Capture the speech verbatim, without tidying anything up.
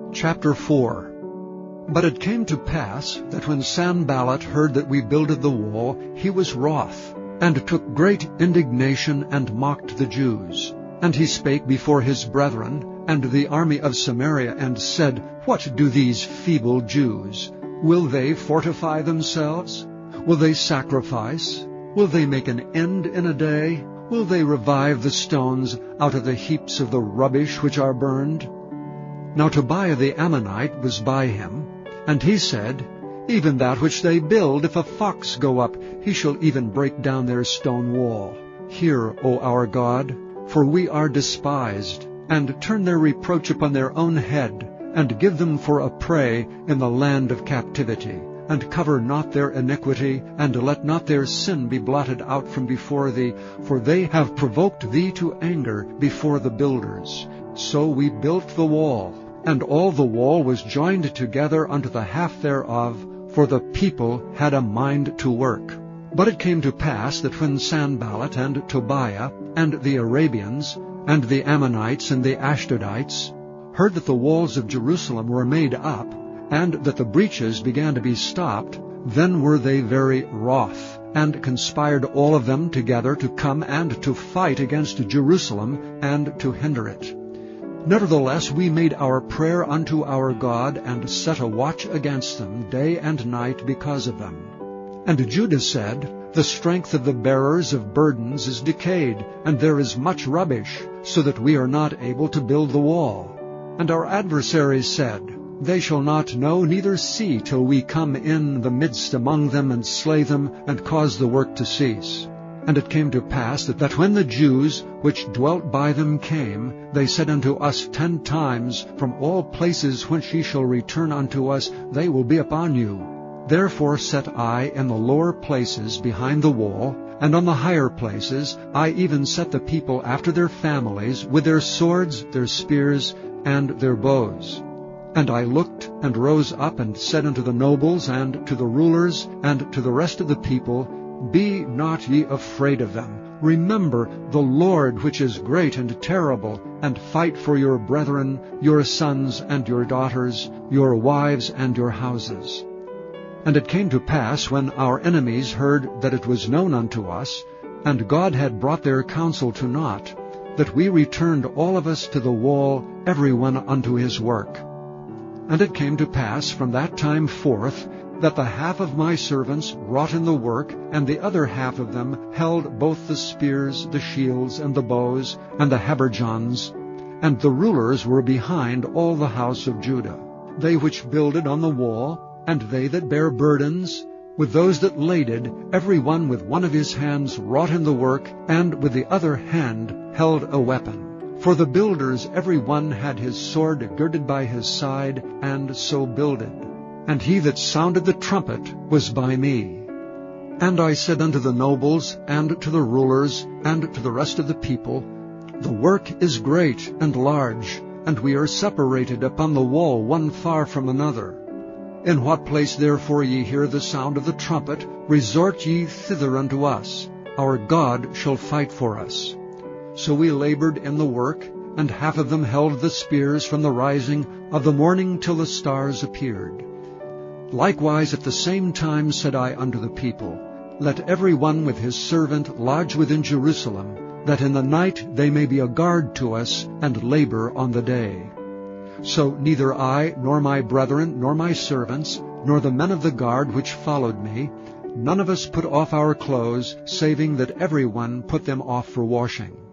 Chapter four. But it came to pass that when Sanballat heard that we builded the wall, he was wroth, and took great indignation, and mocked the Jews. And he spake before his brethren, and the army of Samaria, and said, What do these feeble Jews? Will they fortify themselves? Will they sacrifice? Will they make an end in a day? Will they revive the stones out of the heaps of the rubbish which are burned? Now Tobiah the Ammonite was by him, and he said, Even that which they build, if a fox go up, he shall even break down their stone wall. Hear, O our God, for we are despised, and turn their reproach upon their own head, and give them for a prey in the land of captivity, and cover not their iniquity, and let not their sin be blotted out from before thee, for they have provoked thee to anger before the builders. So we built the wall, and all the wall was joined together unto the half thereof, for the people had a mind to work. But it came to pass that when Sanballat and Tobiah and the Arabians and the Ammonites and the Ashdodites heard that the walls of Jerusalem were made up, and that the breaches began to be stopped, then were they very wroth, and conspired all of them together to come and to fight against Jerusalem, and to hinder it. Nevertheless we made our prayer unto our God, and set a watch against them day and night because of them. And Judah said, The strength of the bearers of burdens is decayed, and there is much rubbish, so that we are not able to build the wall. And our adversaries said, They shall not know neither see till we come in the midst among them, and slay them, and cause the work to cease. And it came to pass that, that when the Jews which dwelt by them came, they said unto us ten times, From all places whence ye shall return unto us, they will be upon you. Therefore set I in the lower places behind the wall, and on the higher places I even set the people after their families, with their swords, their spears, and their bows. And I looked and rose up, and said unto the nobles, and to the rulers, and to the rest of the people, Be not ye afraid of them. Remember the Lord, which is great and terrible, and fight for your brethren, your sons and your daughters, your wives and your houses. And it came to pass, when our enemies heard that it was known unto us, and God had brought their counsel to naught, that we returned all of us to the wall, every one unto his work. And it came to pass from that time forth, that the half of my servants wrought in the work, and the other half of them held both the spears, the shields, and the bows, and the habergeons, and the rulers were behind all the house of Judah. They which builded on the wall, and they that bare burdens, with those that laded, every one with one of his hands wrought in the work, and with the other hand held a weapon. For the builders every one had his sword girded by his side, and so builded. And he that sounded the trumpet was by me. And I said unto the nobles, and to the rulers, and to the rest of the people, The work is great and large, and we are separated upon the wall one far from another. In what place therefore ye hear the sound of the trumpet, resort ye thither unto us. Our God shall fight for us. So we labored in the work, and half of them held the spears from the rising of the morning till the stars appeared. Likewise at the same time said I unto the people, Let every one with his servant lodge within Jerusalem, that in the night they may be a guard to us, and labor on the day. So neither I, nor my brethren, nor my servants, nor the men of the guard which followed me, none of us put off our clothes, saving that every one put them off for washing.